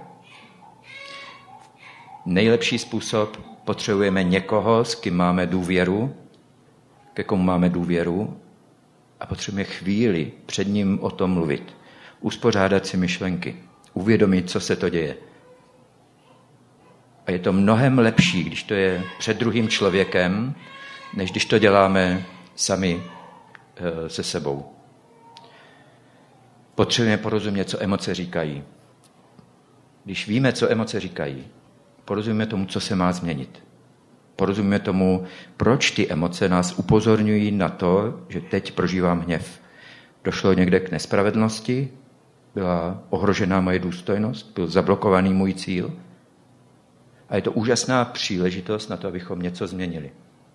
Nejlepší způsob, potřebujeme někoho, s kým máme důvěru, ke komu máme důvěru a potřebujeme chvíli před ním o tom mluvit. Uspořádat si myšlenky, uvědomit, co se to děje. A je to mnohem lepší, když to je před druhým člověkem, než když to děláme sami e, se sebou. Potřebujeme porozumět, co emoce říkají. Když víme, co emoce říkají, porozumíme tomu, co se má změnit. Porozumíme tomu, proč ty emoce nás upozorňují na to, že teď prožívám hněv. Došlo někde k nespravedlnosti, byla ohrožená moje důstojnost, byl zablokovaný můj cíl. A je to úžasná příležitost na to, abychom něco změnili.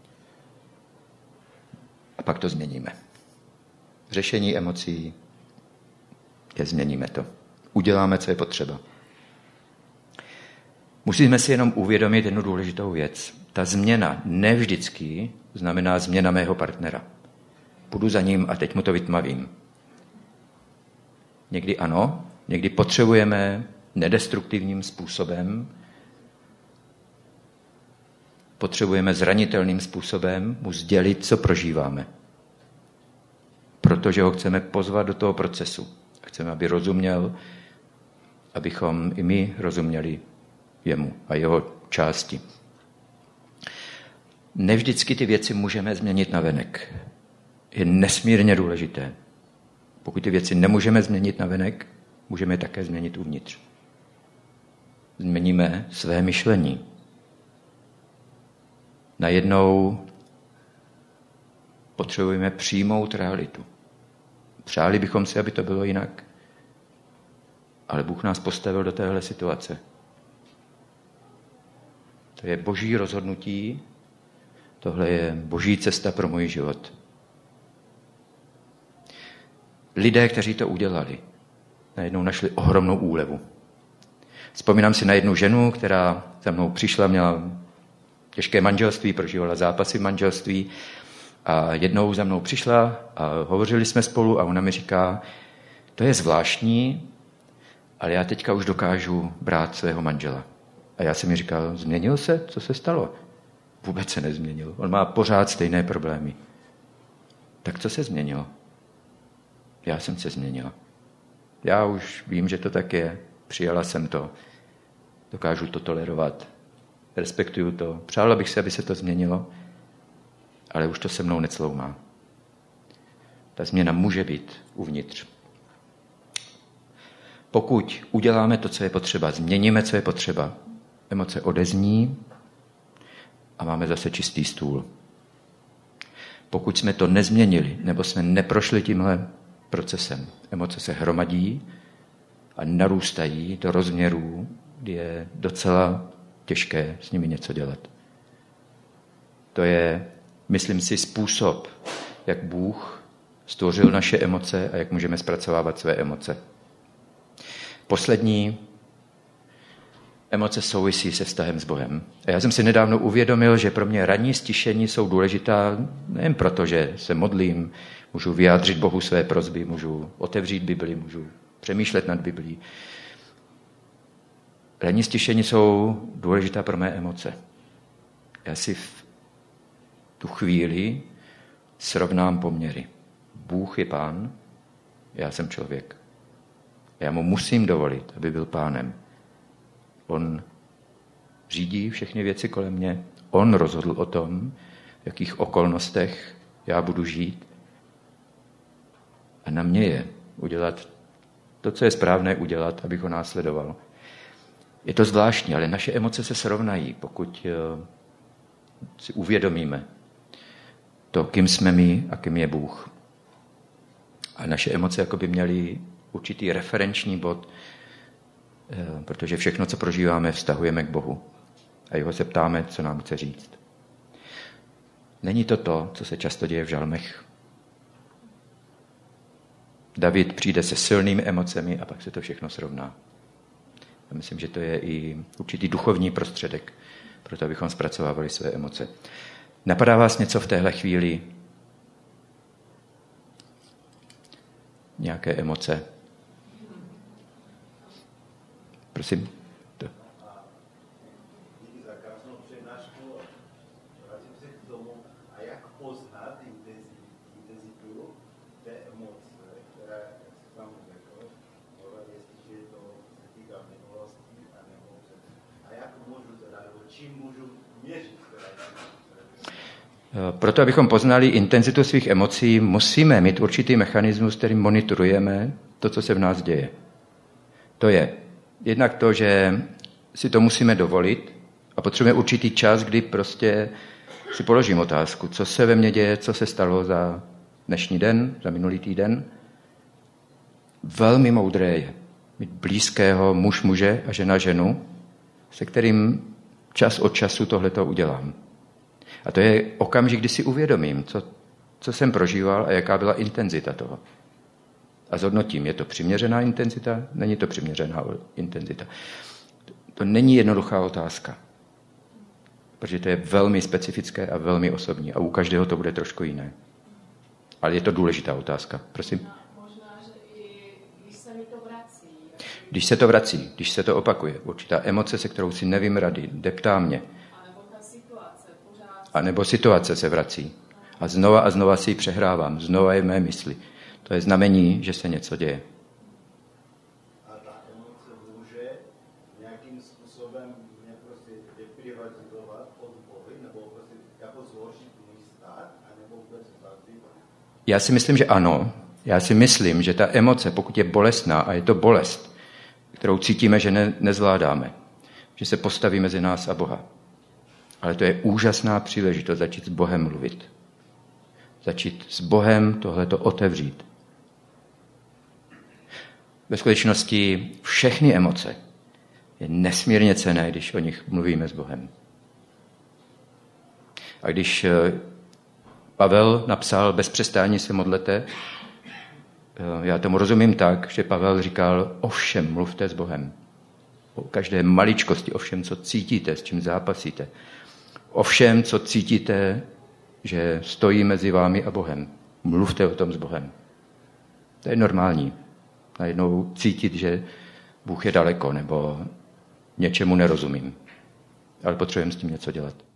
A pak to změníme. Řešení emocí je změníme to. Uděláme, co je potřeba. Musíme si jenom uvědomit jednu důležitou věc. Ta změna nevždycky znamená změna mého partnera. Půjdu za ním a teď mu to vytmavím. Někdy ano, někdy potřebujeme nedestruktivním způsobem, potřebujeme zranitelným způsobem mu sdělit, co prožíváme. Protože ho chceme pozvat do toho procesu. Chceme, aby rozuměl, abychom i my rozuměli jemu a jeho části. Nevždycky ty věci můžeme změnit navenek. Je nesmírně důležité. Pokud ty věci nemůžeme změnit navenek, můžeme je také změnit uvnitř. Změníme své myšlení. Najednou potřebujeme přijmout realitu. Přáli bychom si, aby to bylo jinak, ale Bůh nás postavil do téhle situace. To je boží rozhodnutí, tohle je boží cesta pro můj život. Lidé, kteří to udělali, najednou našli ohromnou úlevu. Vzpomínám si na jednu ženu, která za mnou přišla, měla těžké manželství, prožívala zápasy v manželství a jednou za mnou přišla a hovořili jsme spolu a ona mi říká, to je zvláštní, ale já teďka už dokážu brát svého manžela. A já jsem mi říkal, změnil se? Co se stalo? Vůbec se nezměnil. On má pořád stejné problémy. Tak co se změnilo? Já jsem se změnila. Já už vím, že to tak je. Přijala jsem to. Dokážu to tolerovat. respektuju to, přála bych si, aby se to změnilo, ale už to se mnou necloumá. Ta změna může být uvnitř. Pokud uděláme to, co je potřeba, změníme, co je potřeba, emoce odezní a máme zase čistý stůl. Pokud jsme to nezměnili, nebo jsme neprošli tímhle procesem, emoce se hromadí a narůstají do rozměrů, kdy je docela těžké s nimi něco dělat. To je, myslím si, způsob, jak Bůh stvořil naše emoce a jak můžeme zpracovávat své emoce. Poslední, emoce souvisí se vztahem s Bohem. A já jsem si nedávno uvědomil, že pro mě ranní stišení jsou důležitá nejen proto, že se modlím, můžu vyjádřit Bohu své prosby, můžu otevřít Bibli, můžu přemýšlet nad Biblí. Ranní stišení jsou důležitá pro mé emoce. Já si v tu chvíli srovnám poměry. Bůh je pán, já jsem člověk. Já mu musím dovolit, aby byl pánem. On řídí všechny věci kolem mě. On rozhodl o tom, v jakých okolnostech já budu žít. A na mě je udělat to, co je správné udělat, abych ho následoval. Je to zvláštní, ale naše emoce se srovnají, pokud si uvědomíme to, kým jsme my a kým je Bůh. A naše emoce jako by měly určitý referenční bod, protože všechno, co prožíváme, vztahujeme k Bohu. A jeho se ptáme, co nám chce říct. Není to to, co se často děje v žalmech. David přijde se silnými emocemi a pak se to všechno srovná. A myslím, že to je i určitý duchovní prostředek, proto abychom zpracovávali své emoce. Napadá vás něco v téhle chvíli? Nějaké emoce? Prosím. To. Díky za krásnou přednášku. Vrátím se k tomu, a jak poznat intenzitu té emoce, která, jak se tam řekl, jestliže to se týká minulosti a nebo a jak můžu teda, nebo čím můžu měřit teda. Proto, abychom poznali intenzitu svých emocí, musíme mít určitý mechanismus, kterým monitorujeme to, co se v nás děje. To je jednak to, že si to musíme dovolit a potřebujeme určitý čas, kdy prostě si položím otázku, co se ve mně děje, co se stalo za dnešní den, za minulý týden. Velmi moudré je mít blízkého muž muže a žena ženu, se kterým čas od času tohleto udělám. A to je okamžik, kdy si uvědomím, co, co jsem prožíval a jaká byla intenzita toho. A zhodnotím, je to přiměřená intenzita, není to přiměřená intenzita. To není jednoduchá otázka, protože to je velmi specifické a velmi osobní a u každého to bude trošku jiné. Ale je to důležitá otázka. Prosím. Možná, že i když se mi to vrací. Když se to vrací, když se to opakuje, určitá emoce, se kterou si nevím rady, deptá mě. A nebo ta situace pořád. A nebo situace se vrací. A znova a znova si ji přehrávám. Znova je v mé mysli. To je znamení, že se něco děje. A ta emoce může nějakým způsobem mě prostě deprivatizovat od Bohy, nebo prostě jako zhoršit můj stát, anebo vůbec zlatý? Já si myslím, že ano. Já si myslím, že ta emoce, pokud je bolestná, a je to bolest, kterou cítíme, že ne, nezvládáme, že se postaví mezi nás a Boha. Ale to je úžasná příležitost začít s Bohem mluvit. Začít s Bohem tohleto otevřít. Ve skutečnosti všechny emoce je nesmírně cenné, když o nich mluvíme s Bohem. A když Pavel napsal bez přestání se modlete, já tomu rozumím tak, že Pavel říkal, ovšem mluvte s Bohem. O každé maličkosti, o všem, co cítíte, s čím zápasíte. O všem, co cítíte, že stojí mezi vámi a Bohem. Mluvte o tom s Bohem. To je normální. Najednou cítit, že Bůh je daleko, nebo něčemu nerozumím. Ale potřebujeme s tím něco dělat.